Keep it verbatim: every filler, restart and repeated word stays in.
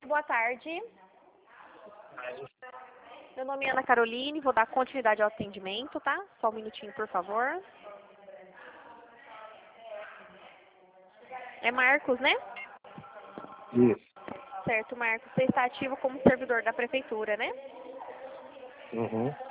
Boa tarde. Meu nome é Ana Caroline, vou dar continuidade ao atendimento, tá? Só um minutinho, por favor. É Marcos, né? Isso. Certo, Marcos. Você está ativo como servidor da prefeitura, né? Uhum.